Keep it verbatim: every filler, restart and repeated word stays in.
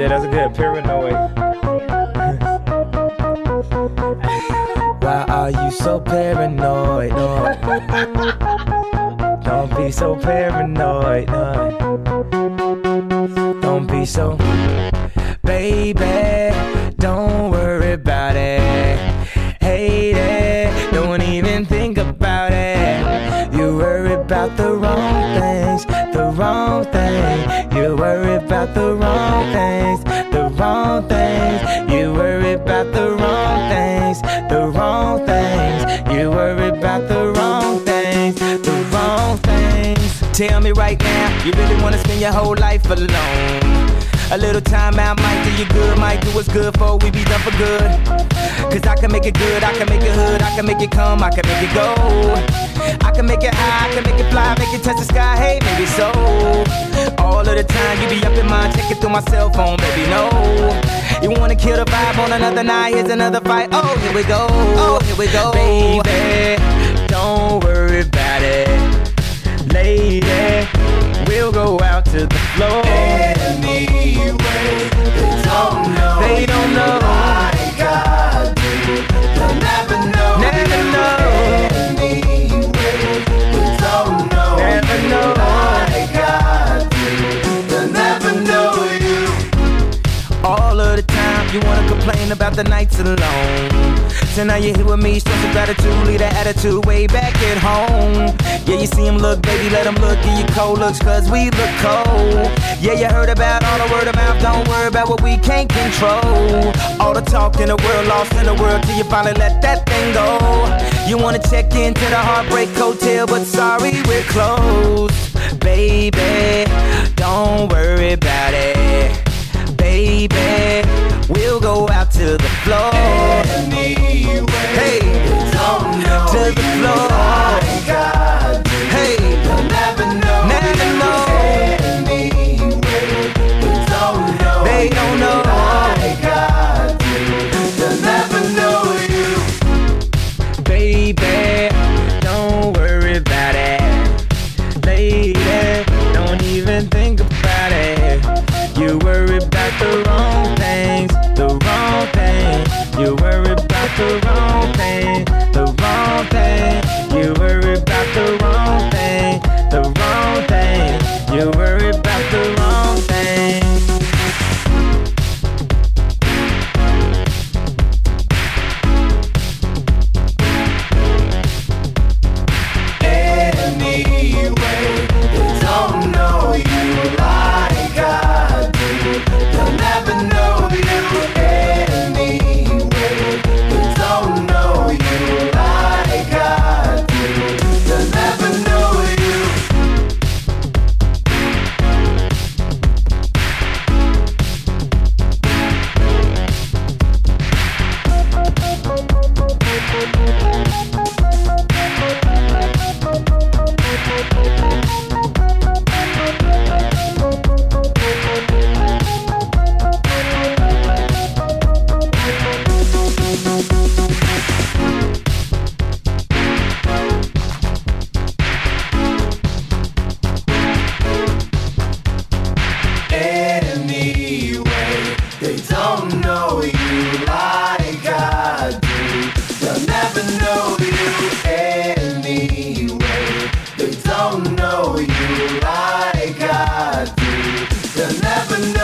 Yeah, that's good. Paranoid. Why are you so paranoid? No. Don't be so paranoid. No. Don't be so. Baby, don't worry about it. Hate it. Don't even think about it. You worry about the wrong things. The wrong thing. You worry about the wrong things. The wrong things. You worry about the wrong things. The wrong things. You worry about the wrong things. The wrong things. Tell me right now, you really wanna spend your whole life alone? A little time out might do you good, might do what's good for we be done for good. Cause I can make it good, I can make it hood, I can make it come, I can make it go. I can make it high, I can make it fly, make it touch the sky, hey, maybe so. All of the time you be up in mind, checking through my cell phone, baby, no. You wanna kill the vibe on another night, here's another fight, oh, here we go, oh, here we go. Baby, don't worry about it. Lady, we'll go out to the floor. Anyway, they don't know. They don't know. Like I do. They'll never know. Never know. Anyway, they don't know. Never know. Like I do. They'll never know you. All of the time you wanna complain about the nights alone. So now you're here with me, show some gratitude, leave that attitude way back at home. Yeah, you see him look, baby, let him look, give you cold looks, cause we look cold. Yeah, you heard about all the word of mouth, don't worry about what we can't control. All the talk in the world, lost in the world, till you finally let that thing go. You wanna check into the Heartbreak Hotel, but sorry, we're closed. Baby, don't worry about it. Baby, we'll go out to the floor. Anyway, hey, they don't know. To the floor. Like I do. Hey, they'll never know. Never know. Anyway, they don't know. They don't know. Like I do. They'll never know you. Baby, don't worry about it. Lady, don't even think about it. You worry about the wrong things, the wrong thing. You worry about the wrong thing, the wrong thing. You worry about the wrong thing, the wrong thing. You worry about the wrong thing. Anyway, they don't know you like I do. They'll never know you. Anyway, they don't know you like I do. They'll never know you. Anyway, they don't know you like I do. They'll never know you. Anyway, they don't know you like I do. They'll never know.